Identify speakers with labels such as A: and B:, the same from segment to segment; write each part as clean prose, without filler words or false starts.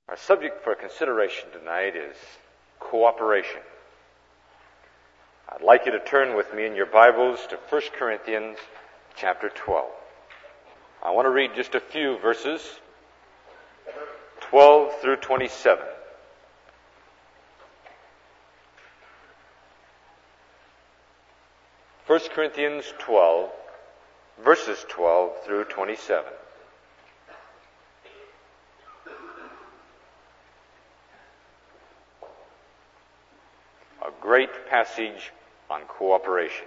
A: Our subject for consideration tonight is cooperation. I'd like you to turn with me in your Bibles to 1 Corinthians chapter 12. I want to read just a few verses, 12 through 27. First Corinthians 12, verses 12 through 27. A great passage on cooperation.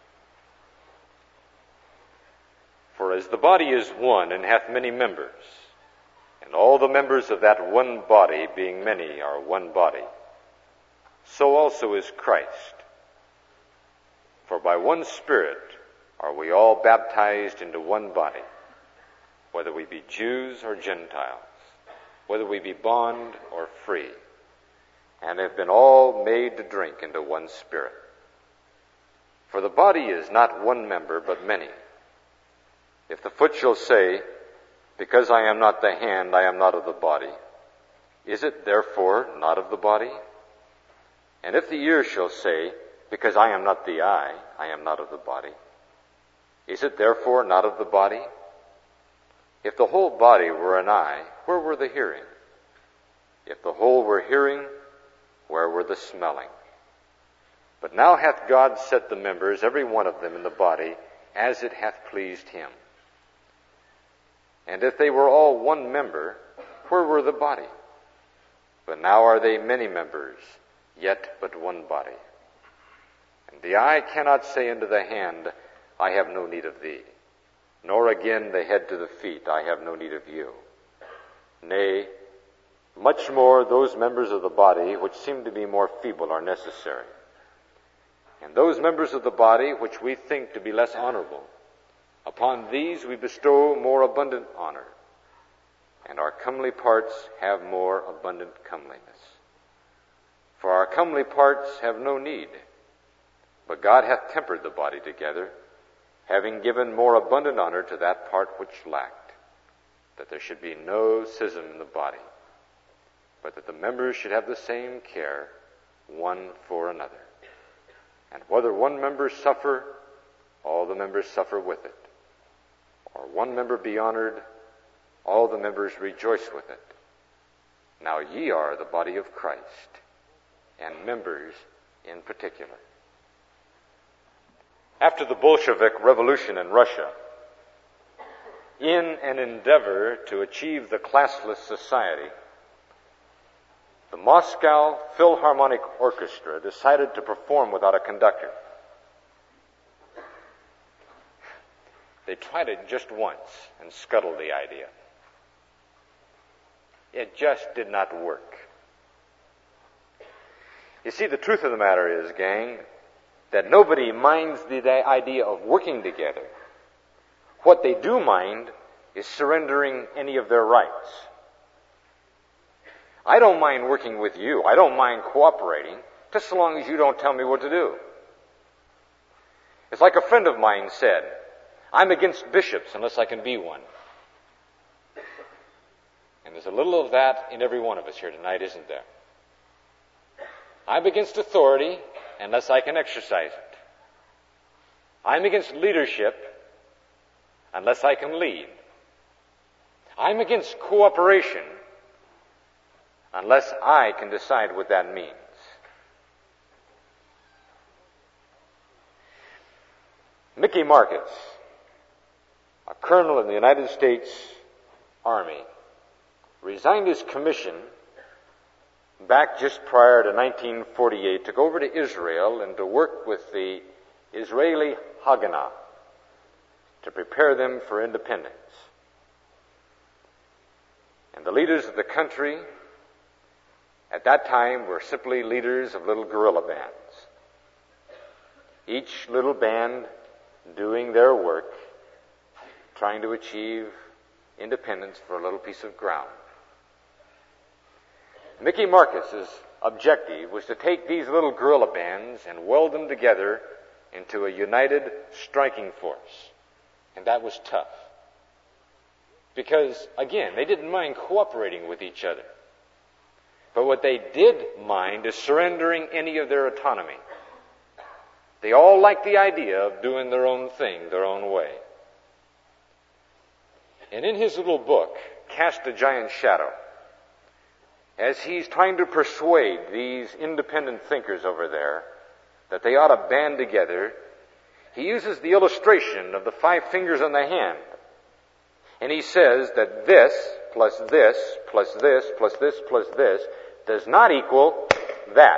A: For as the body is one and hath many members, and all the members of that one body, being many, are one body, so also is Christ. For by one Spirit are we all baptized into one body, whether we be Jews or Gentiles, whether we be bond or free, and have been all made to drink into one Spirit. For the body is not one member, but many. If the foot shall say, because I am not the hand, I am not of the body, is it therefore not of the body? And if the ear shall say, because I am not the eye, I am not of the body, is it therefore not of the body? If the whole body were an eye, where were the hearing? If the whole were hearing, where were the smelling? But now hath God set the members, every one of them in the body, as it hath pleased him. And if they were all one member, where were the body? But now are they many members, yet but one body. And the eye cannot say unto the hand, I have no need of thee, nor again the head to the feet, I have no need of you. Nay, much more those members of the body which seem to be more feeble are necessary. And those members of the body which we think to be less honorable, upon these we bestow more abundant honor, and our comely parts have more abundant comeliness. For our comely parts have no need, but God hath tempered the body together, having given more abundant honor to that part which lacked, that there should be no schism in the body, but that the members should have the same care one for another. And whether one member suffer, all the members suffer with it. Or one member be honored, all the members rejoice with it. Now ye are the body of Christ, and members in particular. After the Bolshevik Revolution in Russia, in an endeavor to achieve the classless society, the Moscow Philharmonic Orchestra decided to perform without a conductor. They tried it just once and scuttled the idea. It just did not work. You see, the truth of the matter is, gang, that nobody minds the idea of working together. What they do mind is surrendering any of their rights. I don't mind working with you. I don't mind cooperating, just so long as you don't tell me what to do. It's like a friend of mine said, I'm against bishops unless I can be one. And there's a little of that in every one of us here tonight, isn't there? I'm against authority unless I can exercise it. I'm against leadership unless I can lead. I'm against cooperation unless I can decide what that means. Mickey Marcus, a colonel in the United States Army, resigned his commission back just prior to 1948 to go over to Israel and to work with the Israeli Haganah to prepare them for independence. And the leaders of the country at that time were simply leaders of little guerrilla bands. Each little band doing their work, trying to achieve independence for a little piece of ground. Mickey Marcus's objective was to take these little guerrilla bands and weld them together into a united striking force. And that was tough. Because, again, they didn't mind cooperating with each other. But what they did mind is surrendering any of their autonomy. They all liked the idea of doing their own thing, their own way. And in his little book, Cast a Giant Shadow, as he's trying to persuade these independent thinkers over there that they ought to band together, he uses the illustration of the 5 fingers on the hand. And he says that this, plus this, plus this, plus this, plus this, does not equal that.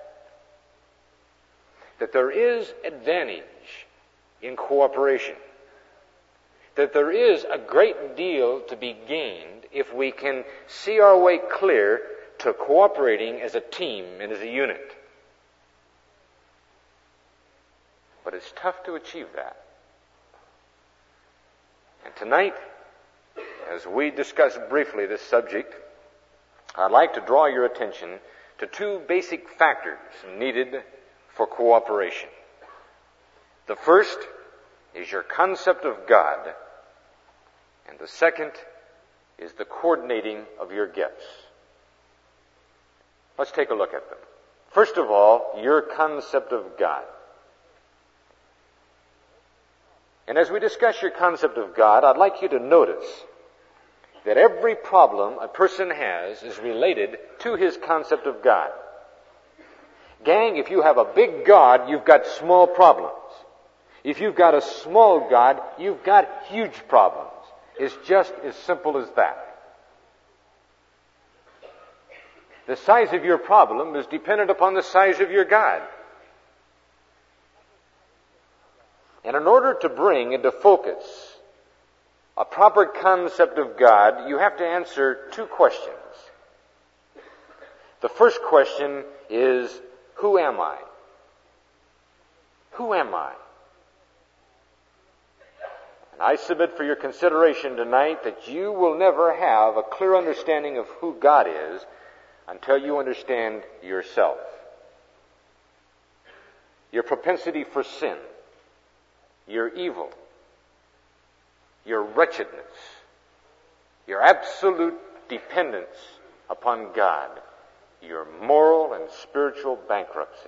A: That there is advantage in cooperation. That there is a great deal to be gained if we can see our way clear to cooperating as a team and as a unit. But it's tough to achieve that. And tonight, as we discuss briefly this subject, I'd like to draw your attention to 2 basic factors needed for cooperation. The first is your concept of God, and the second is the coordinating of your gifts. Let's take a look at them. First of all, your concept of God. And as we discuss your concept of God, I'd like you to notice that every problem a person has is related to his concept of God. Gang, if you have a big God, you've got small problems. If you've got a small God, you've got huge problems. It's just as simple as that. The size of your problem is dependent upon the size of your God. And in order to bring into focus a proper concept of God, you have to answer 2 questions. The first question is, who am I? Who am I? And I submit for your consideration tonight that you will never have a clear understanding of who God is until you understand yourself. Your propensity for sin, your evil, your wretchedness, your absolute dependence upon God, your moral and spiritual bankruptcy.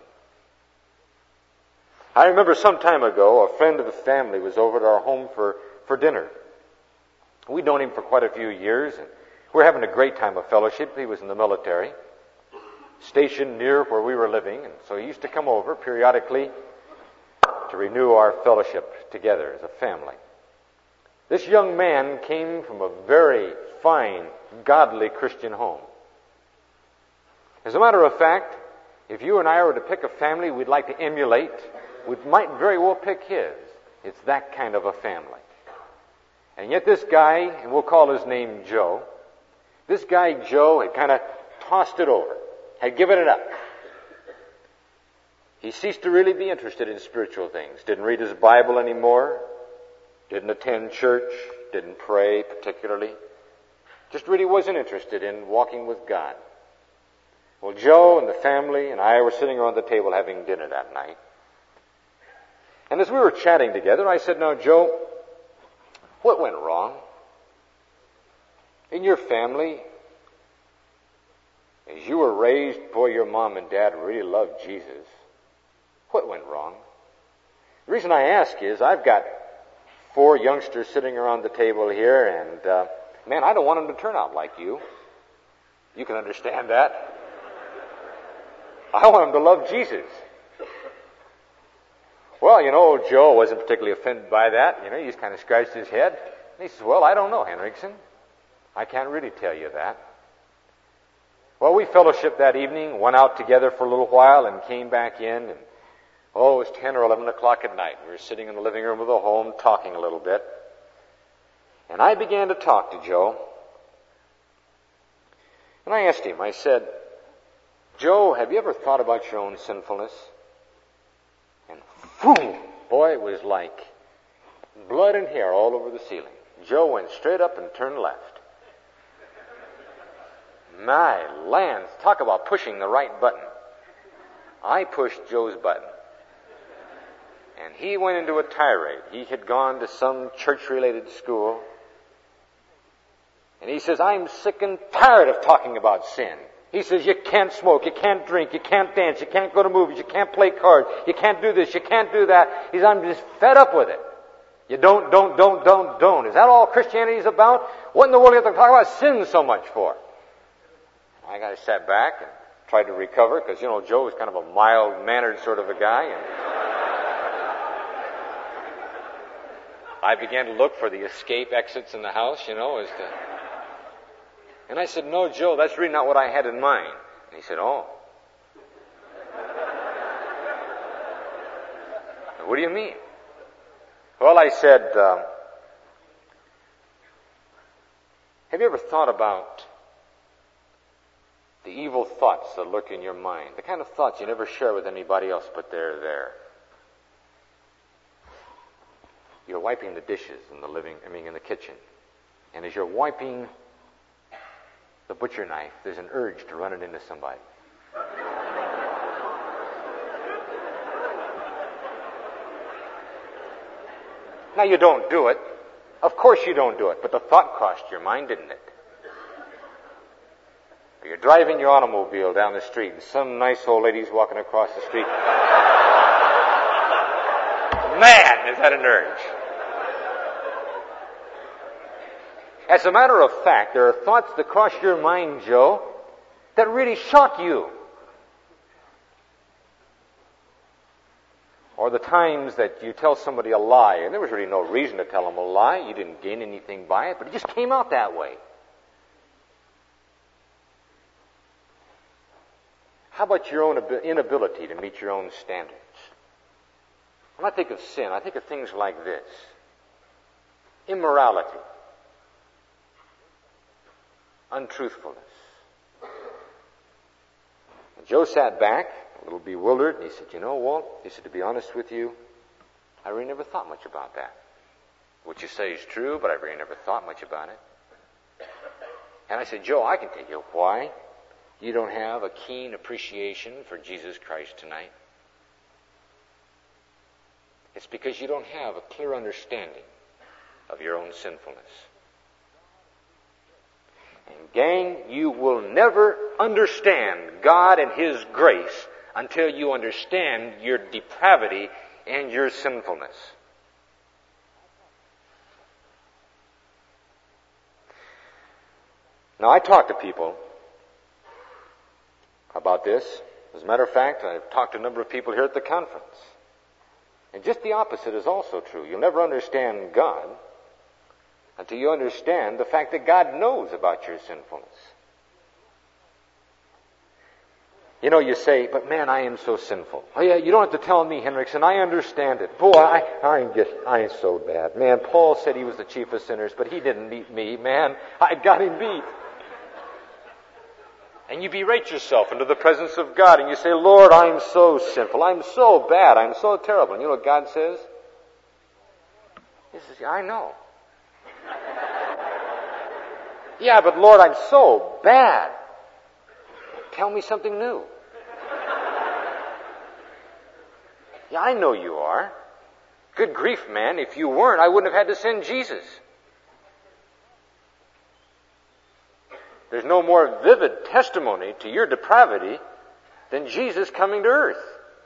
A: I remember some time ago, a friend of the family was over at our home for dinner. We'd known him for quite a few years, and we were having a great time of fellowship. He was in the military, stationed near where we were living, and so he used to come over periodically to renew our fellowship together as a family. This young man came from a very fine, godly Christian home. As a matter of fact, if you and I were to pick a family we'd like to emulate, we might very well pick his. It's that kind of a family. And yet this guy, and we'll call his name Joe, this guy Joe had kind of tossed it over, had given it up. He ceased to really be interested in spiritual things, didn't read his Bible anymore, didn't attend church, didn't pray particularly, just really wasn't interested in walking with God. Well, Joe and the family and I were sitting around the table having dinner that night. And as we were chatting together, I said, "Now, Joe, what went wrong? In your family, as you were raised, boy, your mom and dad really loved Jesus. What went wrong?" The reason I ask is I've got 4 youngsters sitting around the table here, and man, I don't want them to turn out like you. You can understand that. I want them to love Jesus. Well, Joe wasn't particularly offended by that. He just kind of scratched his head. And he says, "Well, I don't know, Henriksen. I can't really tell you that." Well, we fellowshiped that evening, went out together for a little while, and came back in. And, it was 10 or 11 o'clock at night. We were sitting in the living room of the home, talking a little bit. And I began to talk to Joe. And I asked him, I said, "Joe, have you ever thought about your own sinfulness?" And boom! Boy, it was like blood and hair all over the ceiling. Joe went straight up and turned left. My lands, talk about pushing the right button. I pushed Joe's button. And he went into a tirade. He had gone to some church-related school. And he says, "I'm sick and tired of talking about sin." He says, you can't smoke, you can't drink, you can't dance, you can't go to movies, you can't play cards, you can't do this, you can't do that. He says, I'm just fed up with it. You don't. Is that all Christianity is about? What in the world do you have to talk about sin so much for? I sat back and tried to recover, because, Joe was kind of a mild-mannered sort of a guy, and I began to look for the escape exits in the house, and I said, no, Joe, that's really not what I had in mind. And he said, oh. What do you mean? Well, I said, have you ever thought about the evil thoughts that lurk in your mind? The kind of thoughts you never share with anybody else, but they're there. You're wiping the dishes in the kitchen. And as you're wiping the butcher knife, there's an urge to run it into somebody. Now, you don't do it. Of course you don't do it, but the thought crossed your mind, didn't it? Or you're driving your automobile down the street, and some nice old lady's walking across the street. Man, is that an urge. As a matter of fact, there are thoughts that cross your mind, Joe, that really shock you. Or the times that you tell somebody a lie, and there was really no reason to tell them a lie. You didn't gain anything by it, but it just came out that way. How about your own inability to meet your own standards? When I think of sin, I think of things like this. Immorality. Untruthfulness. And Joe sat back, a little bewildered, and he said, Walt, he said, to be honest with you, I really never thought much about that. What you say is true, but I really never thought much about it. And I said, Joe, I can tell you why you don't have a keen appreciation for Jesus Christ tonight. It's because you don't have a clear understanding of your own sinfulness. And gang, you will never understand God and His grace until you understand your depravity and your sinfulness. Now, I talk to people about this. As a matter of fact, I've talked to a number of people here at the conference. And just the opposite is also true. You'll never understand God until you understand the fact that God knows about your sinfulness. You say, but man, I am so sinful. Oh yeah, you don't have to tell me, Hendrickson, I understand it. Boy, I ain't so bad. Man, Paul said he was the chief of sinners, but he didn't beat me. Man, I got him beat. And you berate yourself into the presence of God, and you say, Lord, I'm so sinful. I'm so bad. I'm so terrible. And you know what God says? He says, I know. Yeah, but Lord, I'm so bad. Tell me something new. Yeah, I know you are. Good grief, man. If you weren't, I wouldn't have had to send Jesus. There's no more vivid testimony to your depravity than Jesus coming to earth.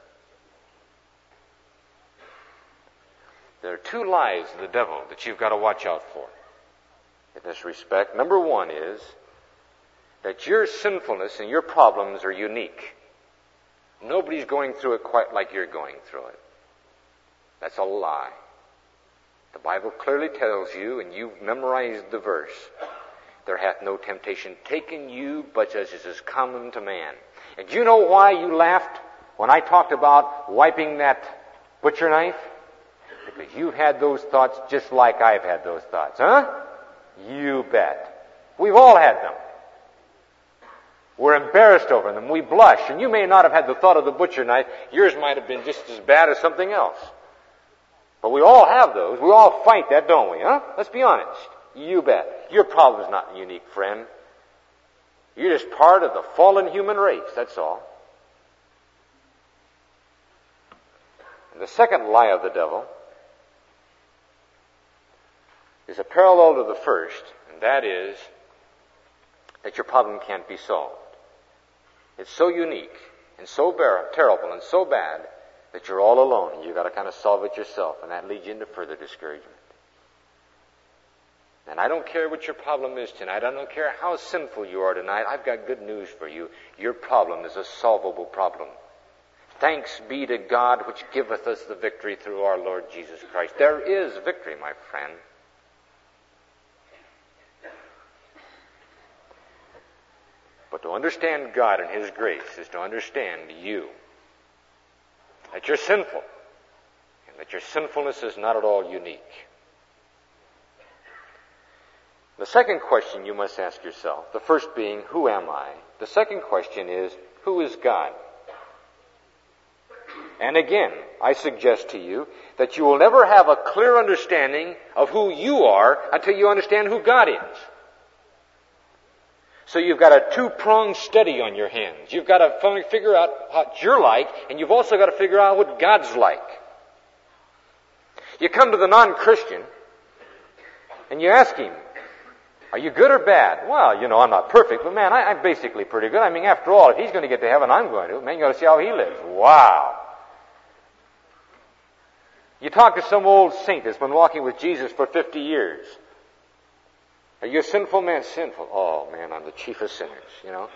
A: There are two lies of the devil that you've got to watch out for in this respect. Number one is that your sinfulness and your problems are unique. Nobody's going through it quite like you're going through it. That's a lie. The Bible clearly tells you, and you've memorized the verse, there hath no temptation taken you but as is common to man. And do you know why you laughed when I talked about wiping that butcher knife? Because you've had those thoughts just like I've had those thoughts, huh? You bet. We've all had them. We're embarrassed over them. We blush. And you may not have had the thought of the butcher knife. Yours might have been just as bad as something else. But we all have those. We all fight that, don't we, huh? Let's be honest. You bet. Your problem's not unique, friend. You're just part of the fallen human race, that's all. And the second lie of the devil is a parallel to the first, and that is that your problem can't be solved. It's so unique and so terrible and so bad that you're all alone and you've got to kind of solve it yourself, and that leads you into further discouragement. And I don't care what your problem is tonight. I don't care how sinful you are tonight. I've got good news for you. Your problem is a solvable problem. Thanks be to God which giveth us the victory through our Lord Jesus Christ. There is victory, my friend. But to understand God and His grace is to understand you. That you're sinful. And that your sinfulness is not at all unique. The second question you must ask yourself, the first being, who am I? The second question is, who is God? And again, I suggest to you that you will never have a clear understanding of who you are until you understand who God is. So you've got a two-pronged study on your hands. You've got to figure out what you're like, and you've also got to figure out what God's like. You come to the non-Christian, and you ask him, are you good or bad? Well, I'm not perfect, but man, I'm basically pretty good. I mean, after all, if he's going to get to heaven, I'm going to. Man, you got to see how he lives. Wow. You talk to some old saint that's been walking with Jesus for 50 years. Are you a sinful man? Sinful. Oh, man, I'm the chief of sinners,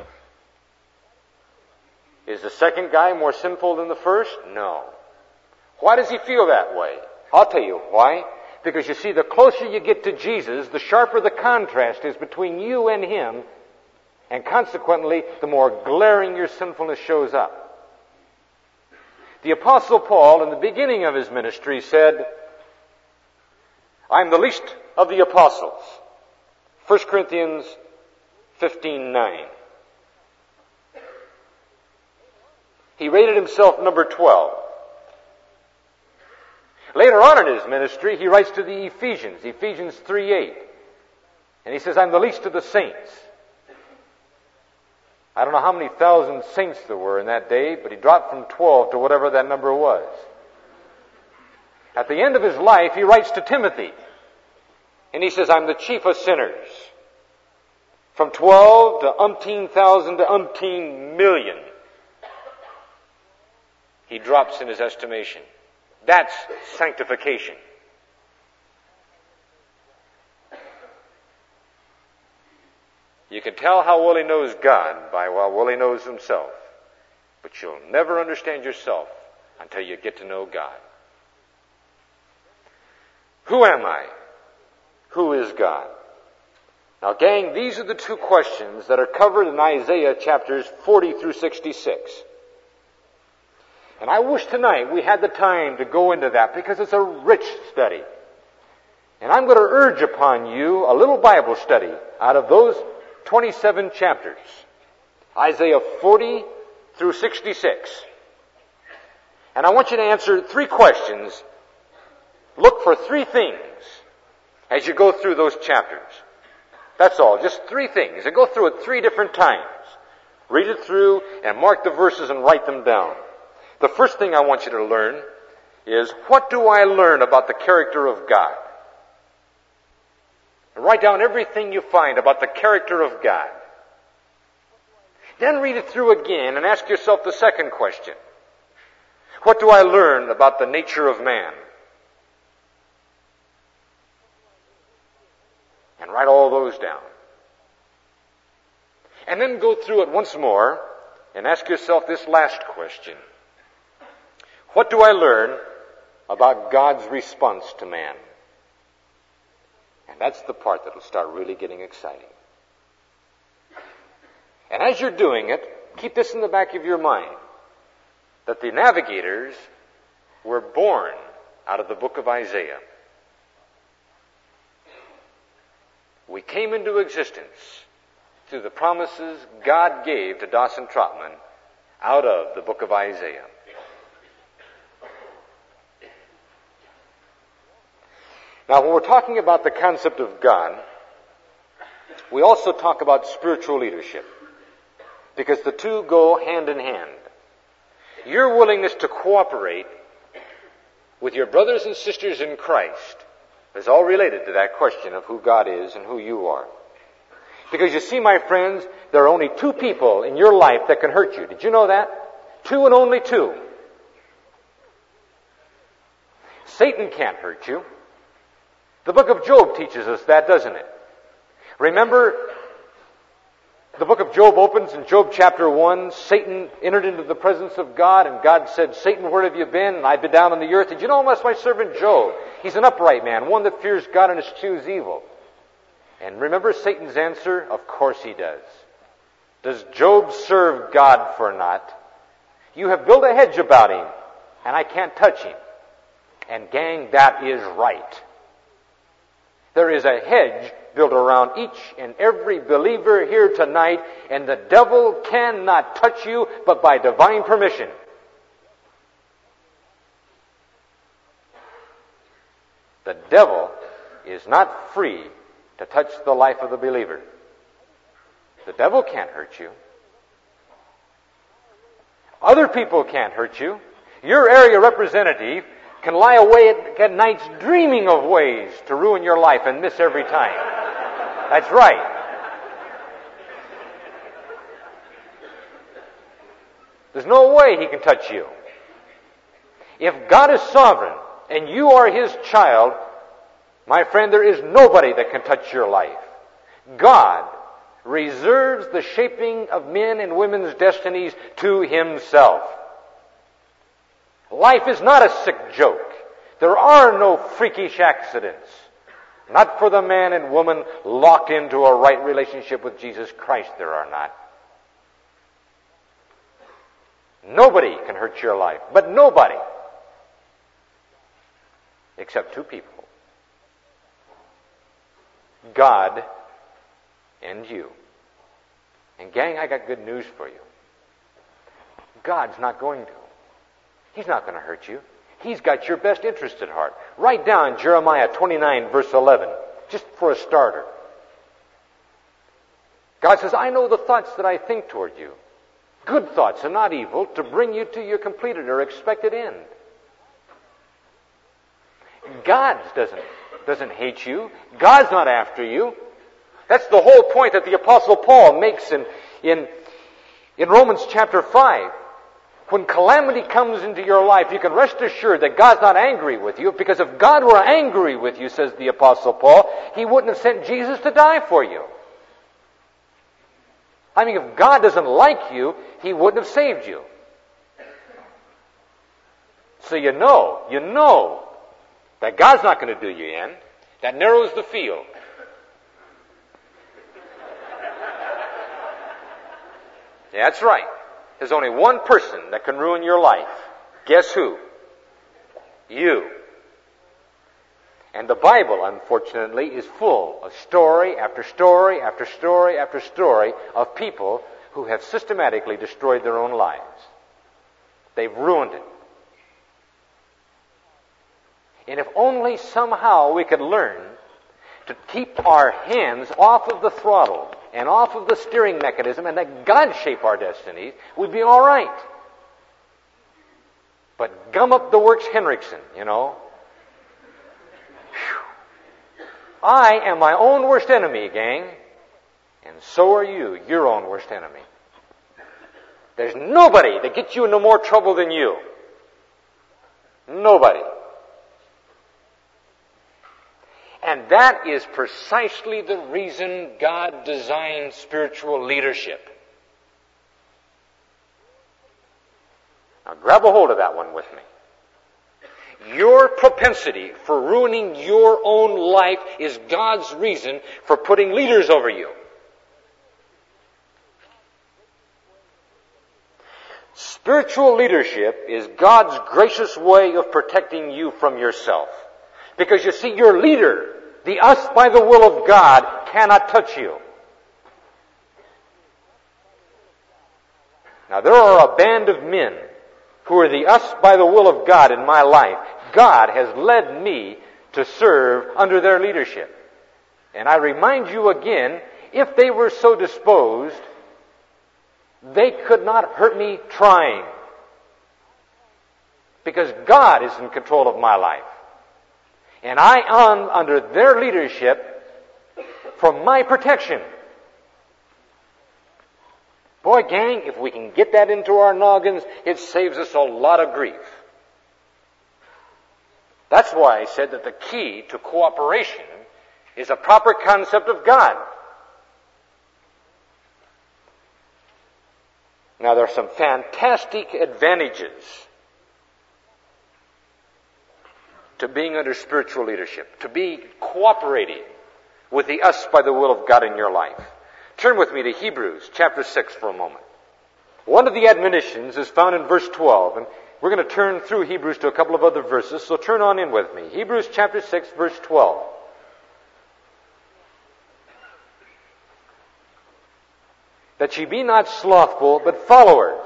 A: Is the second guy more sinful than the first? No. Why does he feel that way? I'll tell you why. Because you see, the closer you get to Jesus, the sharper the contrast is between you and Him, and consequently, the more glaring your sinfulness shows up. The Apostle Paul, in the beginning of his ministry, said, I'm the least of the apostles. 1 Corinthians 15:9. He rated himself number 12. Later on in his ministry, he writes to the Ephesians 3:8. And he says, I'm the least of the saints. I don't know how many thousand saints there were in that day, but he dropped from 12 to whatever that number was. At the end of his life, he writes to Timothy. And he says, I'm the chief of sinners. From 12 to umpteen thousand to umpteen million. He drops in his estimation. That's sanctification. You can tell how well he knows God by how well he knows himself. But you'll never understand yourself until you get to know God. Who am I? Who is God? Now, gang, these are the two questions that are covered in Isaiah chapters 40 through 66. And I wish tonight we had the time to go into that because it's a rich study. And I'm going to urge upon you a little Bible study out of those 27 chapters. Isaiah 40 through 66. And I want you to answer three questions. Look for three things as you go through those chapters. That's all, just three things. And go through it 3 different times. Read it through and mark the verses and write them down. The first thing I want you to learn is, what do I learn about the character of God? And write down everything you find about the character of God. Then read it through again and ask yourself the second question. What do I learn about the nature of man? And write all those down. And then go through it once more and ask yourself this last question. What do I learn about God's response to man? And that's the part that will start really getting exciting. And as you're doing it, keep this in the back of your mind, that the navigators were born out of the book of Isaiah. We came into existence through the promises God gave to Dawson Trotman out of the book of Isaiah. Now, when we're talking about the concept of God, we also talk about spiritual leadership, because the two go hand in hand. Your willingness to cooperate with your brothers and sisters in Christ is all related to that question of who God is and who you are. Because you see, my friends, there are only two people in your life that can hurt you. Did you know that? Two and only two. Satan can't hurt you. The book of Job teaches us that, doesn't it? Remember, the book of Job opens in Job chapter 1. Satan entered into the presence of God, and God said, Satan, where have you been? And I've been down on the earth. Did you know that's my servant Job? He's an upright man, one that fears God and eschews evil. And remember Satan's answer? Of course he does. Does Job serve God for naught? You have built a hedge about him, and I can't touch him. And gang, that is right. There is a hedge built around each and every believer here tonight, and the devil cannot touch you but by divine permission. The devil is not free to touch the life of the believer. The devil can't hurt you. Other people can't hurt you. Your area representative can lie awake at nights dreaming of ways to ruin your life and miss every time. That's right. There's no way he can touch you. If God is sovereign and you are His child, my friend, there is nobody that can touch your life. God reserves the shaping of men and women's destinies to Himself. Life is not a sick joke. There are no freakish accidents. Not for the man and woman locked into a right relationship with Jesus Christ, there are not. Nobody can hurt your life, but nobody. Except two people. God and you. And gang, I got good news for you. God's not going to. He's not going to hurt you. He's got your best interest at heart. Write down Jeremiah 29, verse 11, just for a starter. God says, I know the thoughts that I think toward you. Good thoughts and not evil, to bring you to your completed or expected end. God doesn't hate you. God's not after you. That's the whole point that the Apostle Paul makes in Romans chapter 5. When calamity comes into your life, you can rest assured that God's not angry with you, because if God were angry with you, says the Apostle Paul, He wouldn't have sent Jesus to die for you. I mean, if God doesn't like you, He wouldn't have saved you. So you know that God's not going to do you in. That narrows the field. Yeah, that's right. There's only one person that can ruin your life. Guess who? You. And the Bible, unfortunately, is full of story after story after story after story of people who have systematically destroyed their own lives. They've ruined it. And if only somehow we could learn to keep our hands off of the throttle and off of the steering mechanism and let God shape our destinies, we'd be all right. But gum up the works Henriksen, you know. Whew. I am my own worst enemy, gang. And so are you, your own worst enemy. There's nobody that gets you into more trouble than you. Nobody. And that is precisely the reason God designed spiritual leadership. Now grab a hold of that one with me. Your propensity for ruining your own life is God's reason for putting leaders over you. Spiritual leadership is God's gracious way of protecting you from yourself. Because you see, your leader, the us by the will of God, cannot touch you. Now there are a band of men who are the us by the will of God in my life. God has led me to serve under their leadership. And I remind you again, if they were so disposed, they could not hurt me trying. Because God is in control of my life. And I am under their leadership for my protection. Boy, gang, if we can get that into our noggins, it saves us a lot of grief. That's why I said that the key to cooperation is a proper concept of God. Now, there are some fantastic advantages to being under spiritual leadership, to be cooperating with the us by the will of God in your life. Turn with me to Hebrews chapter 6 for a moment. One of the admonitions is found in verse 12, and we're going to turn through Hebrews to a couple of other verses, so turn on in with me. Hebrews chapter 6, verse 12. That ye be not slothful, but followers.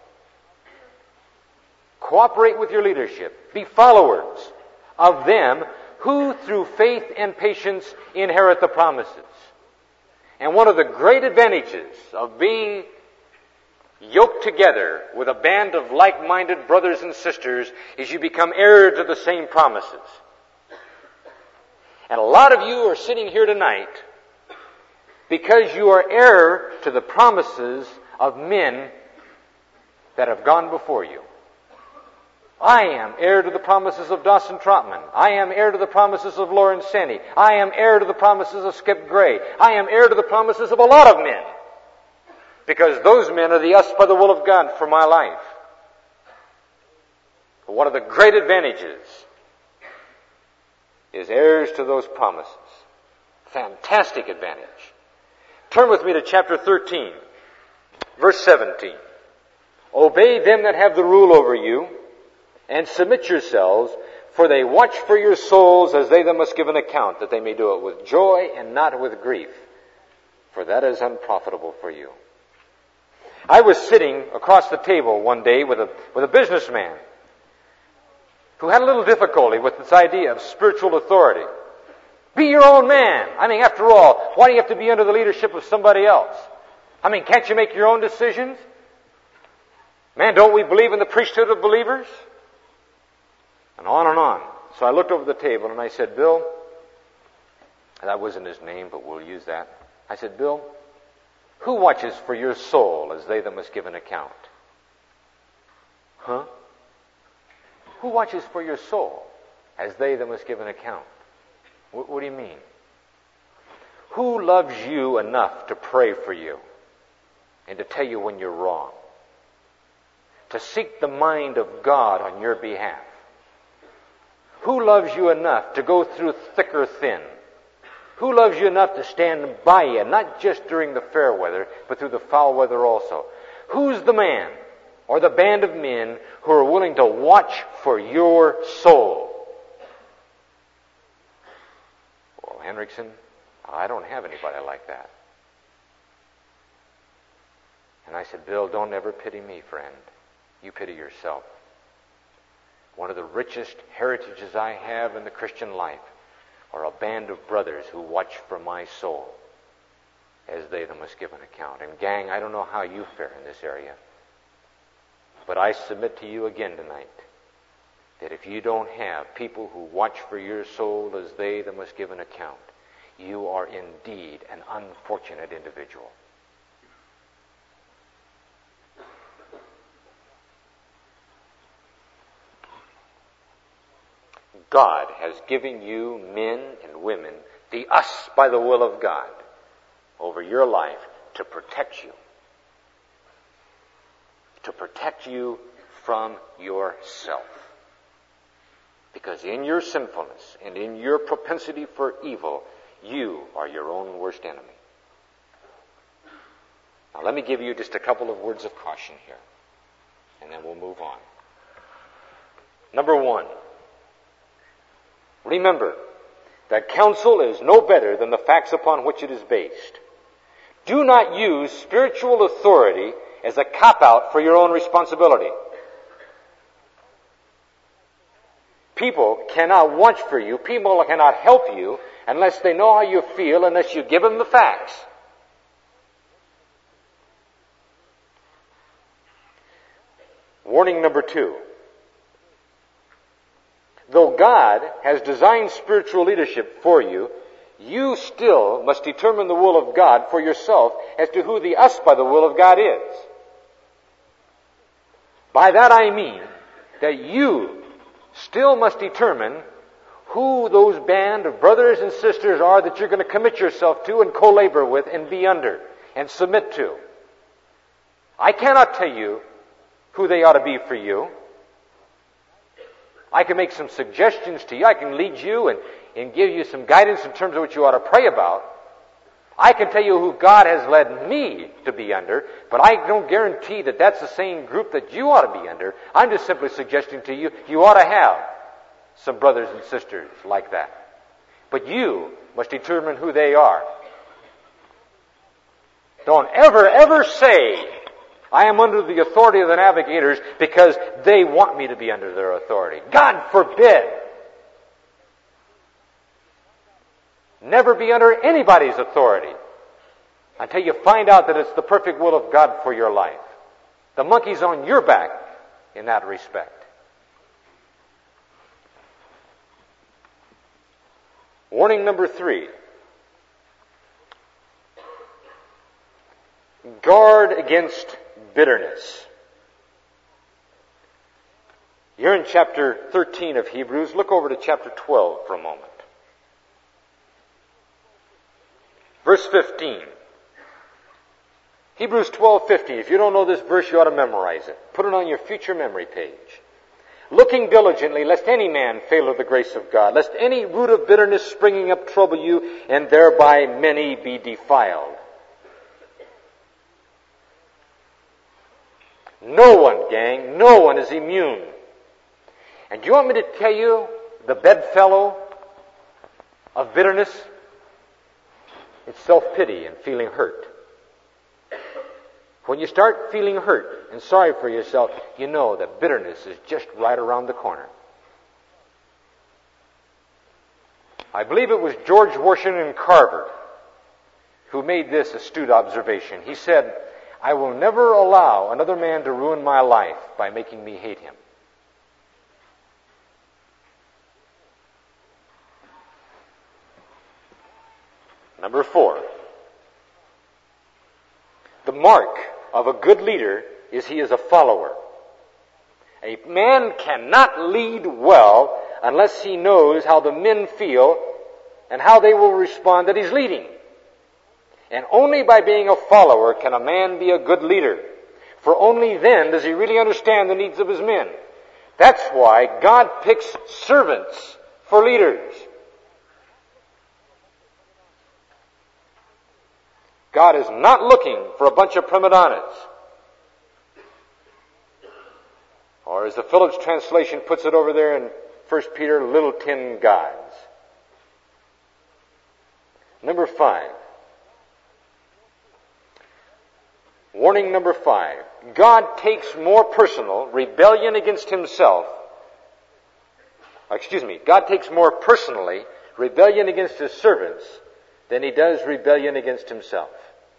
A: Cooperate with your leadership. Be followers of them who through faith and patience inherit the promises. And one of the great advantages of being yoked together with a band of like-minded brothers and sisters is you become heirs to the same promises. And a lot of you are sitting here tonight because you are heir to the promises of men that have gone before you. I am heir to the promises of Dawson Trotman. I am heir to the promises of Lawrence Senney. I am heir to the promises of Skip Gray. I am heir to the promises of a lot of men. Because those men are the us by the will of God for my life. But one of the great advantages is heirs to those promises. Fantastic advantage. Turn with me to chapter 13, verse 17. Obey them that have the rule over you, and submit yourselves, for they watch for your souls as they that must give an account, that they may do it with joy and not with grief, for that is unprofitable for you. I was sitting across the table one day with a businessman who had a little difficulty with this idea of spiritual authority. Be your own man. I mean, after all, why do you have to be under the leadership of somebody else? I mean, can't you make your own decisions? Man, don't we believe in the priesthood of believers? And on and on. So I looked over the table and I said, Bill, and that wasn't his name, but we'll use that. I said, Bill, who watches for your soul as they that must give an account? Huh? Who watches for your soul as they that must give an account? What do you mean? Who loves you enough to pray for you and to tell you when you're wrong? To seek the mind of God on your behalf? Who loves you enough to go through thick or thin? Who loves you enough to stand by you, not just during the fair weather, but through the foul weather also? Who's the man or the band of men who are willing to watch for your soul? Well, Henriksen, I don't have anybody like that. And I said, Bill, don't ever pity me, friend. You pity yourself. One of the richest heritages I have in the Christian life are a band of brothers who watch for my soul as they that must give an account. And gang, I don't know how you fare in this area, but I submit to you again tonight that if you don't have people who watch for your soul as they that must give an account, you are indeed an unfortunate individual. God has given you men and women, the us by the will of God, over your life to protect you. To protect you from yourself. Because in your sinfulness and in your propensity for evil, you are your own worst enemy. Now let me give you just a couple of words of caution here, and then we'll move on. Number one, remember that counsel is no better than the facts upon which it is based. Do not use spiritual authority as a cop-out for your own responsibility. People cannot watch for you, people cannot help you unless they know how you feel, unless you give them the facts. Warning number 2. Though God has designed spiritual leadership for you, you still must determine the will of God for yourself as to who the us by the will of God is. By that I mean that you still must determine who those band of brothers and sisters are that you're going to commit yourself to and co-labor with and be under and submit to. I cannot tell you who they ought to be for you. I can make some suggestions to you. I can lead you and give you some guidance in terms of what you ought to pray about. I can tell you who God has led me to be under, but I don't guarantee that that's the same group that you ought to be under. I'm just simply suggesting to you, you ought to have some brothers and sisters like that. But you must determine who they are. Don't ever say, I am under the authority of the navigators because they want me to be under their authority. God forbid. Never be under anybody's authority until you find out that it's the perfect will of God for your life. The monkey's on your back in that respect. Warning number 3. Guard against bitterness. You're in chapter 13 of Hebrews. Look over to chapter 12 for a moment. Verse 15. Hebrews 12:15. If you don't know this verse, you ought to memorize it. Put it on your future memory page. Looking diligently, lest any man fail of the grace of God, lest any root of bitterness springing up trouble you, and thereby many be defiled. No one, gang, no one is immune. And do you want me to tell you the bedfellow of bitterness? It's self-pity and feeling hurt. When you start feeling hurt and sorry for yourself, you know that bitterness is just right around the corner. I believe it was George Washington Carver who made this astute observation. He said, I will never allow another man to ruin my life by making me hate him. Number 4. The mark of a good leader is he is a follower. A man cannot lead well unless he knows how the men feel and how they will respond that he's leading. And only by being a follower can a man be a good leader. For only then does he really understand the needs of his men. That's why God picks servants for leaders. God is not looking for a bunch of prima donnas. Or as the Phillips translation puts it over there in 1 Peter, little tin gods. Number 5. Warning number 5. God takes more personal rebellion against himself. God takes more personally rebellion against his servants than he does rebellion against himself.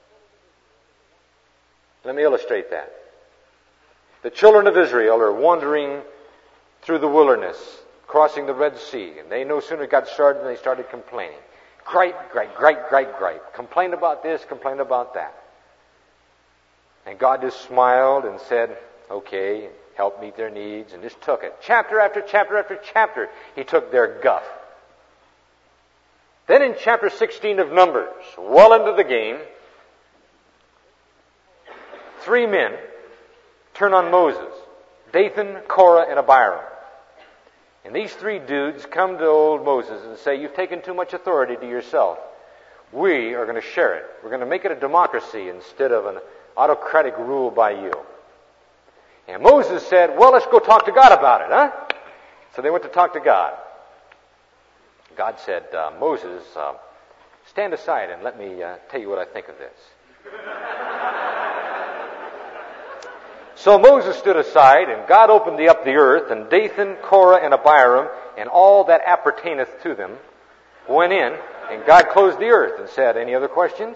A: Let me illustrate that. The children of Israel are wandering through the wilderness, crossing the Red Sea, and they no sooner got started than they started complaining. Gripe, gripe, gripe, gripe, gripe. Complain about this, complain about that. And God just smiled and said, okay, help meet their needs, and just took it. Chapter after chapter after chapter, he took their guff. Then in chapter 16 of Numbers, well into the game, 3 men turn on Moses, Dathan, Korah, and Abiram. And these 3 dudes come to old Moses and say, you've taken too much authority to yourself. We are going to share it. We're going to make it a democracy instead of an autocratic rule by you. And Moses said, well, let's go talk to God about it, huh? So they went to talk to God. God said, Moses, stand aside and let me tell you what I think of this. So Moses stood aside, and God opened up the earth, and Dathan, Korah, and Abiram, and all that appertaineth to them, went in, and God closed the earth and said, any other questions?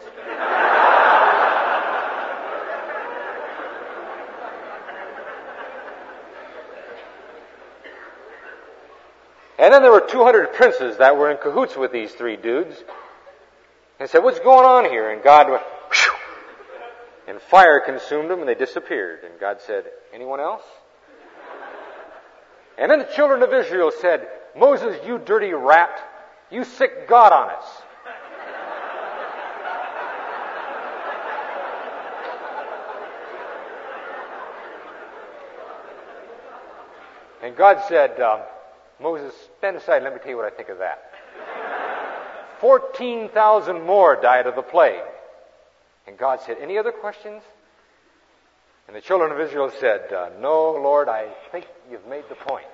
A: And then there were 200 princes that were in cahoots with these 3 dudes, and said, "What's going on here?" And God went, whew, and fire consumed them, and they disappeared. And God said, "Anyone else?" And then the children of Israel said, "Moses, you dirty rat, you sick God on us." And God said, "Moses, stand aside and let me tell you what I think of that." 14,000 more died of the plague. And God said, "Any other questions?" And the children of Israel said, "No, Lord, I think you've made the point."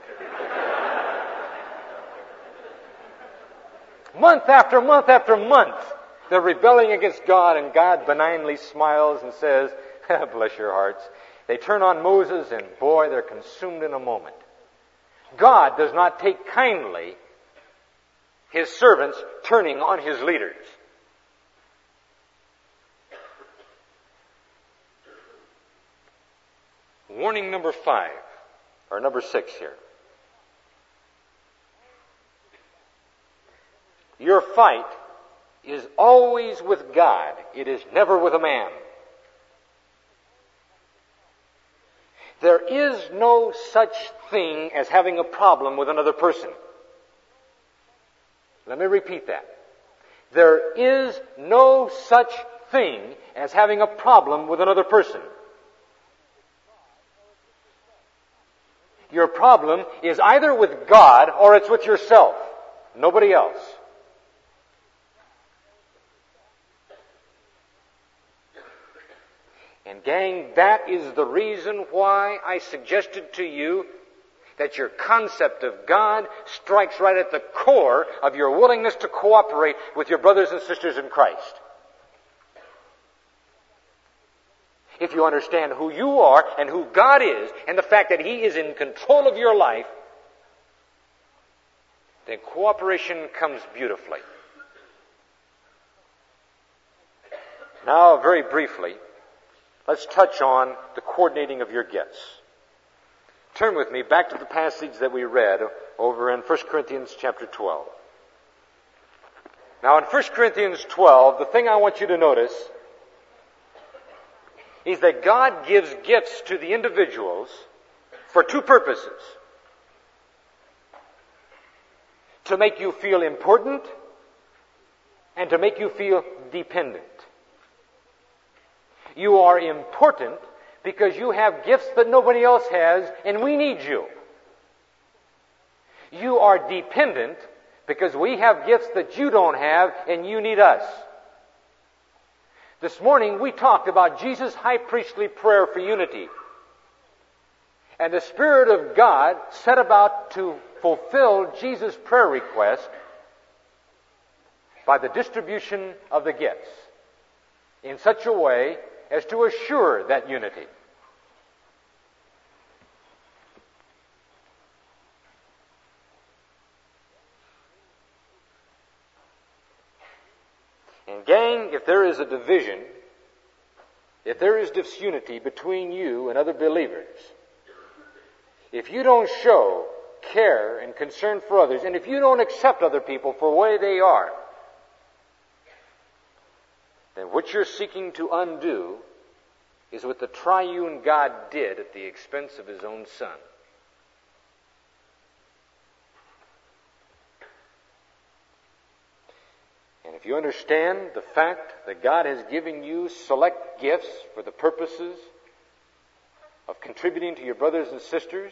A: Month after month after month, they're rebelling against God, and God benignly smiles and says, "Bless your hearts." They turn on Moses, and boy, they're consumed in a moment. God does not take kindly His servants turning on His leaders. Warning number 5, or number 6 here. Your fight is always with God. It is never with a man. There is no such thing as having a problem with another person. Let me repeat that. There is no such thing as having a problem with another person. Your problem is either with God or it's with yourself. Nobody else. And gang, that is the reason why I suggested to you that your concept of God strikes right at the core of your willingness to cooperate with your brothers and sisters in Christ. If you understand who you are and who God is and the fact that He is in control of your life, then cooperation comes beautifully. Now, very briefly, let's touch on the coordinating of your gifts. Turn with me back to the passage that we read over in 1 Corinthians chapter 12. Now in 1 Corinthians 12, the thing I want you to notice is that God gives gifts to the individuals for two purposes. To make you feel important and to make you feel dependent. You are important because you have gifts that nobody else has, and we need you. You are dependent because we have gifts that you don't have, and you need us. This morning we talked about Jesus' high priestly prayer for unity. And the Spirit of God set about to fulfill Jesus' prayer request by the distribution of the gifts in such a way as to assure that unity. And gang, if there is a division, if there is disunity between you and other believers, if you don't show care and concern for others, and if you don't accept other people for the way they are, then what you're seeking to undo is what the triune God did at the expense of His own Son. And if you understand the fact that God has given you select gifts for the purposes of contributing to your brothers and sisters,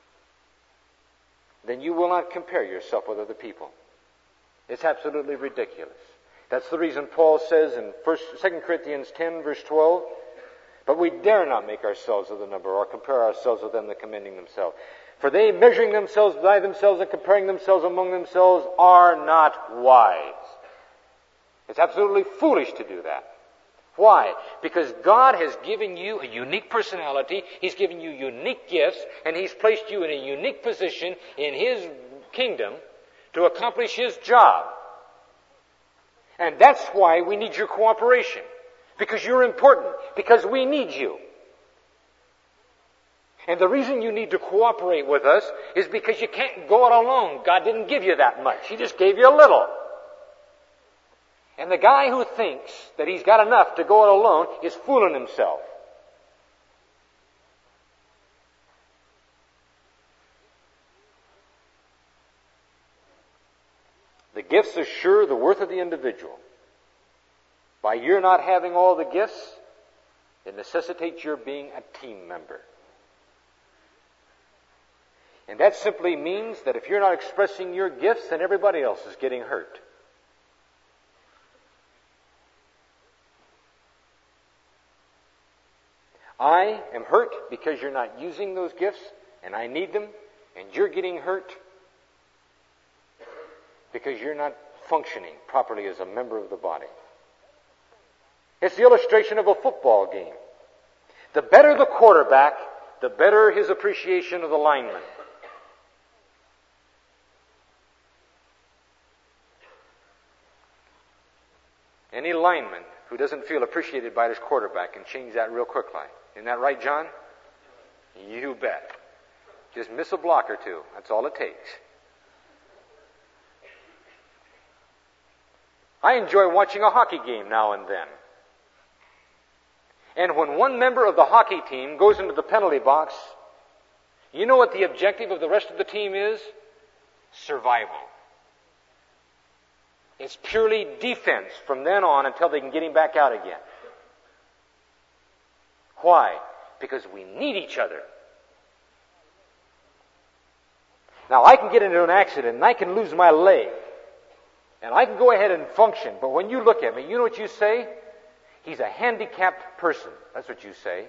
A: then you will not compare yourself with other people. It's absolutely ridiculous. That's the reason Paul says in 2 Corinthians 10, verse 12, "But we dare not make ourselves of the number or compare ourselves with them that commending themselves. For they, measuring themselves by themselves and comparing themselves among themselves, are not wise." It's absolutely foolish to do that. Why? Because God has given you a unique personality, He's given you unique gifts, and He's placed you in a unique position in His kingdom to accomplish His job. And that's why we need your cooperation. Because you're important. Because we need you. And the reason you need to cooperate with us is because you can't go it alone. God didn't give you that much. He just gave you a little. And the guy who thinks that he's got enough to go it alone is fooling himself. The gifts assure the worth of the individual. By your not having all the gifts, it necessitates your being a team member. And that simply means that if you're not expressing your gifts, then everybody else is getting hurt. I am hurt because you're not using those gifts, and I need them, and you're getting hurt because you're not functioning properly as a member of the body. It's the illustration of a football game. The better the quarterback, the better his appreciation of the lineman. Any lineman who doesn't feel appreciated by his quarterback can change that real quickly. Isn't that right, John? You bet. Just miss a block or two. That's all it takes. I enjoy watching a hockey game now and then. And when one member of the hockey team goes into the penalty box, you know what the objective of the rest of the team is? Survival. It's purely defense from then on until they can get him back out again. Why? Because we need each other. Now, I can get into an accident and I can lose my leg. And I can go ahead and function. But when you look at me, you know what you say? He's a handicapped person. That's what you say.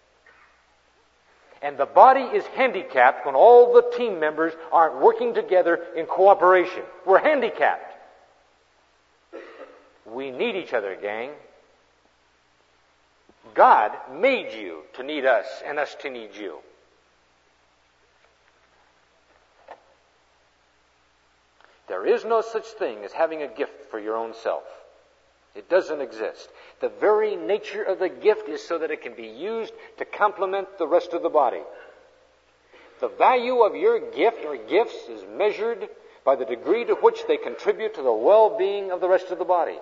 A: And the body is handicapped when all the team members aren't working together in cooperation. We're handicapped. We need each other, gang. God made you to need us and us to need you. There is no such thing as having a gift for your own self. It doesn't exist. The very nature of the gift is so that it can be used to complement the rest of the body. The value of your gift or gifts is measured by the degree to which they contribute to the well-being of the rest of the body.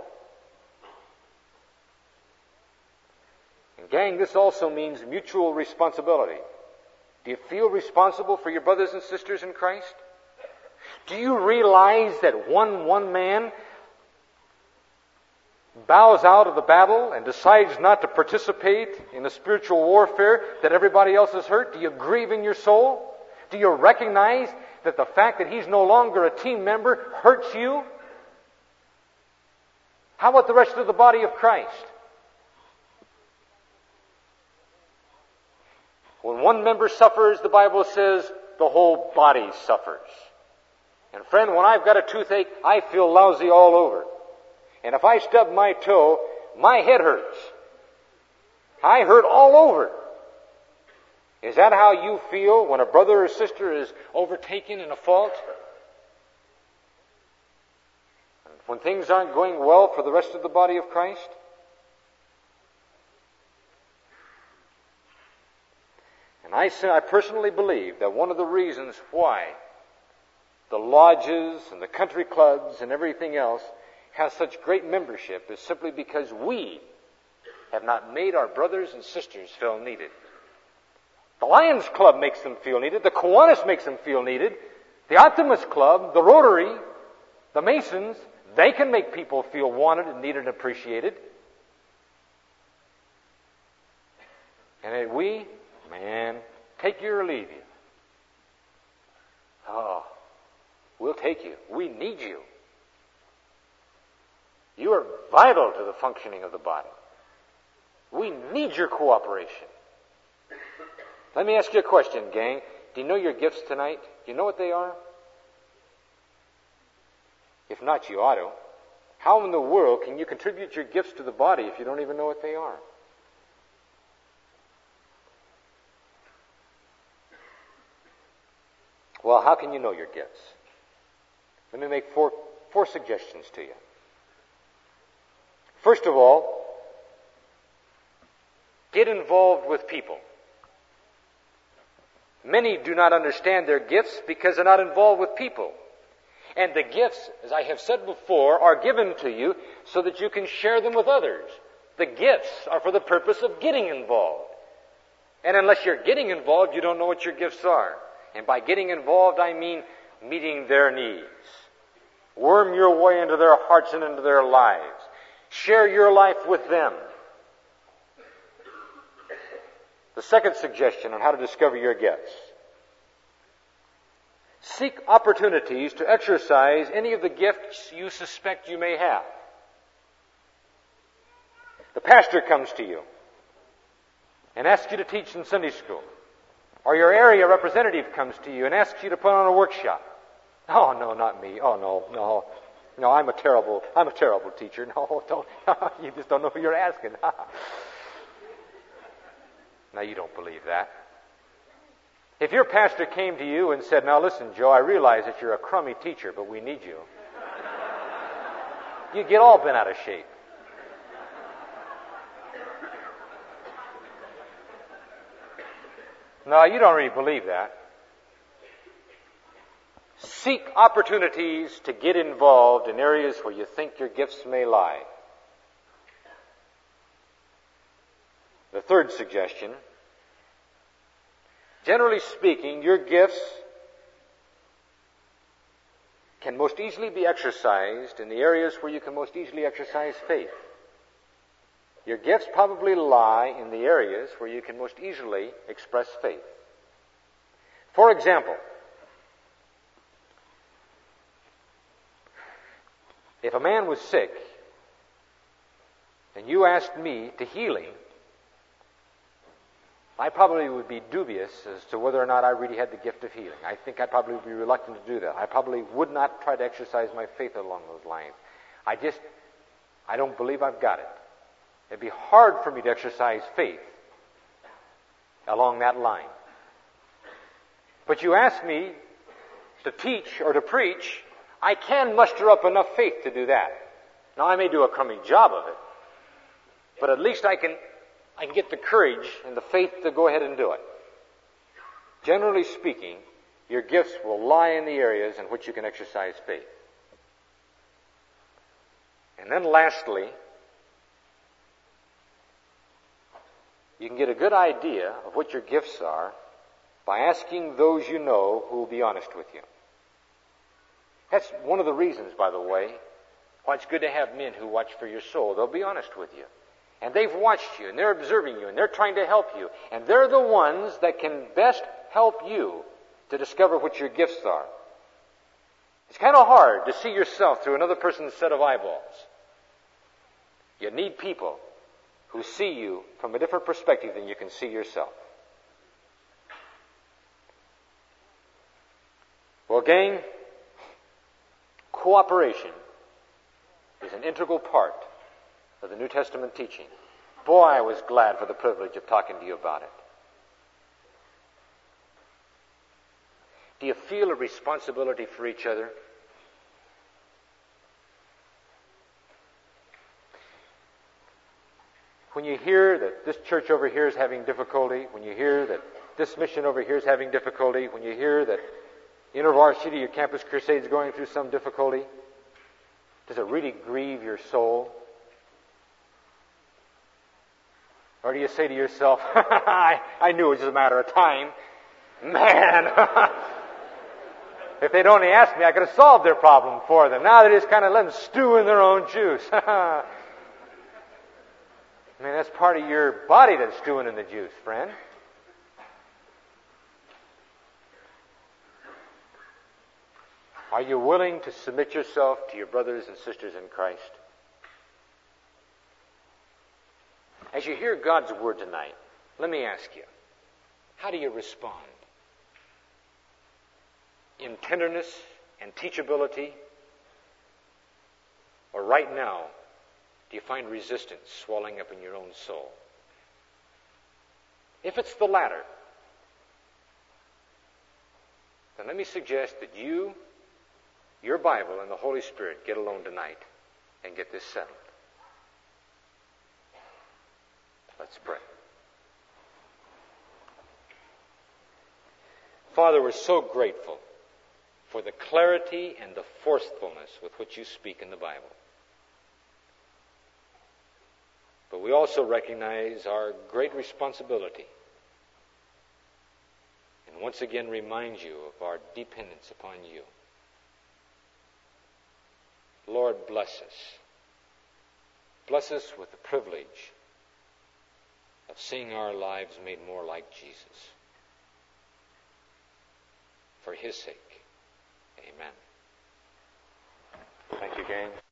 A: And gang, this also means mutual responsibility. Do you feel responsible for your brothers and sisters in Christ? Do you realize that one man bows out of the battle and decides not to participate in the spiritual warfare that everybody else is hurt? Do you grieve in your soul? Do you recognize that the fact that he's no longer a team member hurts you? How about the rest of the body of Christ? When one member suffers, the Bible says the whole body suffers. And friend, when I've got a toothache, I feel lousy all over. And if I stub my toe, my head hurts. I hurt all over. Is that how you feel when a brother or sister is overtaken in a fault? When things aren't going well for the rest of the body of Christ? And I personally believe that one of the reasons why the lodges and the country clubs and everything else has such great membership is simply because we have not made our brothers and sisters feel needed. The Lions Club makes them feel needed. The Kiwanis makes them feel needed. The Optimus Club, the Rotary, the Masons, they can make people feel wanted and needed and appreciated. And we, man, take you or leave you. Oh, we'll take you. We need you. You are vital to the functioning of the body. We need your cooperation. Let me ask you a question, gang. Do you know your gifts tonight? Do you know what they are? If not, you ought to. How in the world can you contribute your gifts to the body if you don't even know what they are? Well, how can you know your gifts? Let me make four suggestions to you. First of all, get involved with people. Many do not understand their gifts because they're not involved with people. And the gifts, as I have said before, are given to you so that you can share them with others. The gifts are for the purpose of getting involved. And unless you're getting involved, you don't know what your gifts are. And by getting involved, I mean meeting their needs. Worm your way into their hearts and into their lives. Share your life with them. The second suggestion on how to discover your gifts. Seek opportunities to exercise any of the gifts you suspect you may have. The pastor comes to you and asks you to teach in Sunday school. Or your area representative comes to you and asks you to put on a workshop. Oh, no, not me. Oh, no. No, I'm a terrible teacher. No, don't. You just don't know who you're asking. Now, you don't believe that. If your pastor came to you and said, now listen, Joe, I realize that you're a crummy teacher, but we need you, you'd get all bent out of shape. No, you don't really believe that. Seek opportunities to get involved in areas where you think your gifts may lie. The third suggestion, generally speaking, your gifts can most easily be exercised in the areas where you can most easily exercise faith. Your gifts probably lie in the areas where you can most easily express faith. For example, if a man was sick and you asked me to heal him, I probably would be dubious as to whether or not I really had the gift of healing. I think I'd probably be reluctant to do that. I probably would not try to exercise my faith along those lines. I don't believe I've got it. It'd be hard for me to exercise faith along that line. But you ask me to teach or to preach, I can muster up enough faith to do that. Now, I may do a crummy job of it, but at least I can get the courage and the faith to go ahead and do it. Generally speaking, your gifts will lie in the areas in which you can exercise faith. And then lastly, you can get a good idea of what your gifts are by asking those you know who will be honest with you. That's one of the reasons, by the way, why it's good to have men who watch for your soul. They'll be honest with you. And they've watched you, and they're observing you, and they're trying to help you. And they're the ones that can best help you to discover what your gifts are. It's kind of hard to see yourself through another person's set of eyeballs. You need people who see you from a different perspective than you can see yourself. Well, gang, cooperation is an integral part of the New Testament teaching. Boy, I was glad for the privilege of talking to you about it. Do you feel a responsibility for each other? When you hear that this church over here is having difficulty, when you hear that this mission over here is having difficulty, when you hear that InterVarsity or Campus Crusade is going through some difficulty, does it really grieve your soul? Or do you say to yourself, I knew it was just a matter of time. Man, if they'd only asked me, I could have solved their problem for them. Now they just kind of let them stew in their own juice. I mean, that's part of your body that's stewing in the juice, friend. Are you willing to submit yourself to your brothers and sisters in Christ? As you hear God's Word tonight, let me ask you, how do you respond? In tenderness and teachability? Or right now, do you find resistance swelling up in your own soul? If it's the latter, then let me suggest that you, your Bible, and the Holy Spirit get alone tonight and get this settled. Let's pray. Father, we're so grateful for
B: for the clarity and the forcefulness with which you speak in the Bible. But we also recognize our great responsibility and once again remind you of our dependence upon you. Lord, bless us. Bless us with the privilege of seeing our lives made more like Jesus. For His sake, amen.
A: Thank you, gang.